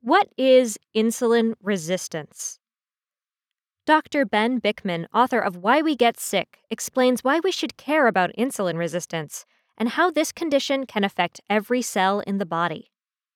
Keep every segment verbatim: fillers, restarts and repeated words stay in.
What is insulin resistance? Doctor Ben Bickman, author of Why We Get Sick, explains why we should care about insulin resistance and how this condition can affect every cell in the body.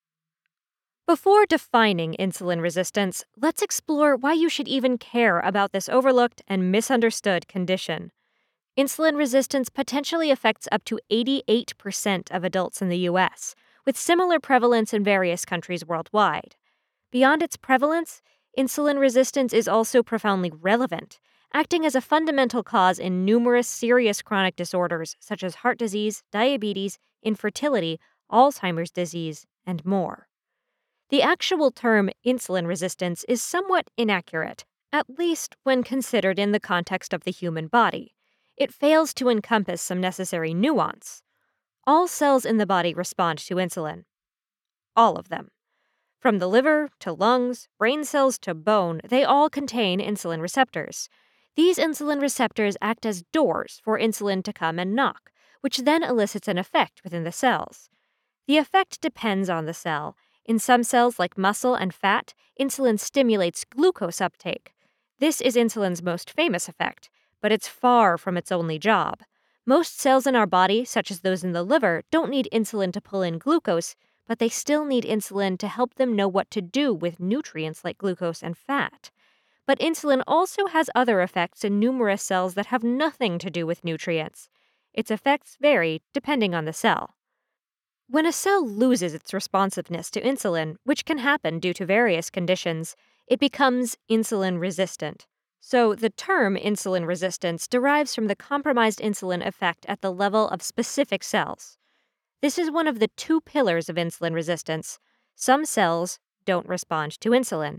Before defining insulin resistance, let's explore why you should even care about this overlooked and misunderstood condition. Insulin resistance potentially affects up to eighty-eight percent of adults in the U S, with similar prevalence in various countries worldwide. Beyond its prevalence, insulin resistance is also profoundly relevant, acting as a fundamental cause in numerous serious chronic disorders such as heart disease, diabetes, infertility, Alzheimer's disease, and more. The actual term insulin resistance is somewhat inaccurate, at least when considered in the context of the human body. It fails to encompass some necessary nuance. All cells in the body respond to insulin. All of them. From the liver to lungs, brain cells to bone, they all contain insulin receptors. These insulin receptors act as doors for insulin to come and knock, which then elicits an effect within the cells. The effect depends on the cell. In some cells, like muscle and fat, insulin stimulates glucose uptake. This is insulin's most famous effect, but it's far from its only job. Most cells in our body, such as those in the liver, don't need insulin to pull in glucose, but they still need insulin to help them know what to do with nutrients like glucose and fat. But insulin also has other effects in numerous cells that have nothing to do with nutrients. Its effects vary depending on the cell. When a cell loses its responsiveness to insulin, which can happen due to various conditions, it becomes insulin resistant. So the term insulin resistance derives from the compromised insulin effect at the level of specific cells. This is one of the two pillars of insulin resistance. Some cells don't respond to insulin.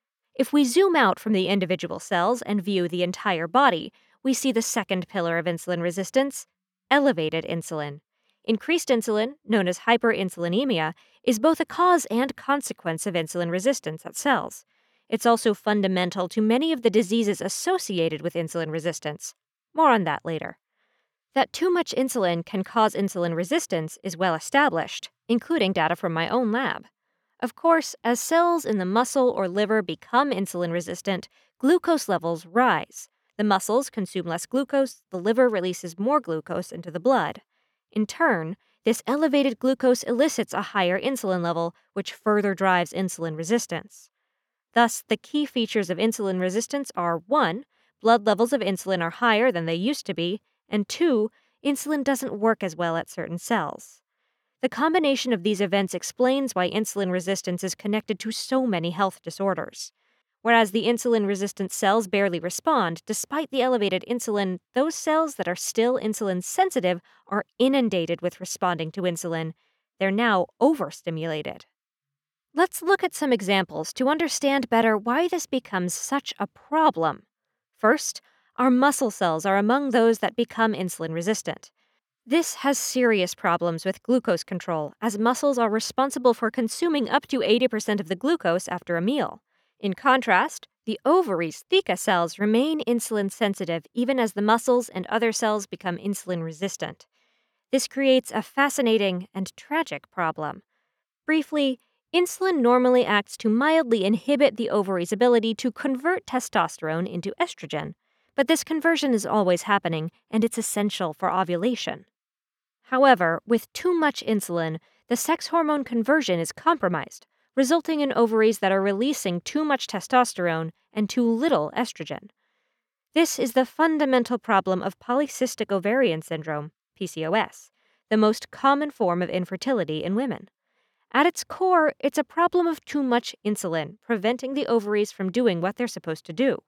If we zoom out from the individual cells and view the entire body, we see the second pillar of insulin resistance, elevated insulin. Increased insulin, known as hyperinsulinemia, is both a cause and consequence of insulin resistance at cells. It's also fundamental to many of the diseases associated with insulin resistance. More on that later. That too much insulin can cause insulin resistance is well established, including data from my own lab. Of course, as cells in the muscle or liver become insulin resistant, glucose levels rise. The muscles consume less glucose, the liver releases more glucose into the blood. In turn, this elevated glucose elicits a higher insulin level, which further drives insulin resistance. Thus, the key features of insulin resistance are one, blood levels of insulin are higher than they used to be, and two, insulin doesn't work as well at certain cells. The combination of these events explains why insulin resistance is connected to so many health disorders. Whereas the insulin-resistant cells barely respond, despite the elevated insulin, those cells that are still insulin-sensitive are inundated with responding to insulin. They're now overstimulated. Let's look at some examples to understand better why this becomes such a problem. First, our muscle cells are among those that become insulin-resistant. This has serious problems with glucose control, as muscles are responsible for consuming up to eighty percent of the glucose after a meal. In contrast, the ovaries' theca cells remain insulin-sensitive even as the muscles and other cells become insulin-resistant. This creates a fascinating and tragic problem. Briefly, insulin normally acts to mildly inhibit the ovary's ability to convert testosterone into estrogen, but this conversion is always happening, and it's essential for ovulation. However, with too much insulin, the sex hormone conversion is compromised, resulting in ovaries that are releasing too much testosterone and too little estrogen. This is the fundamental problem of polycystic ovarian syndrome, P C O S, the most common form of infertility in women. At its core, it's a problem of too much insulin, preventing the ovaries from doing what they're supposed to do.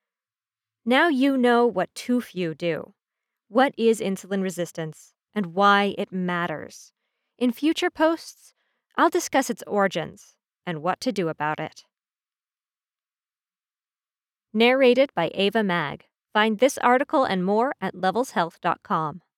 Now you know what too few do. What is insulin resistance, and why it matters? In future posts, I'll discuss its origins and what to do about it. Narrated by Ava Mag. Find this article and more at levels health dot com.